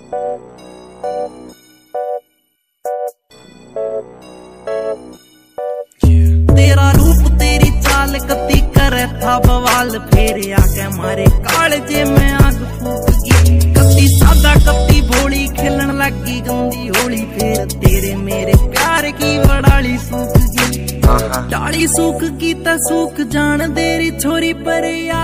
तेरा रूप तेरी चाल कती करे था बवाल, फिर आके मारे कालजे में आग फूक गई। कती सादा कती भोली खिलन लगी गंदी होली, फिर तेरे मेरे प्यार की वड़ाली सूख गई। डाली सूख की ता सूख जान देरी छोरी पर यार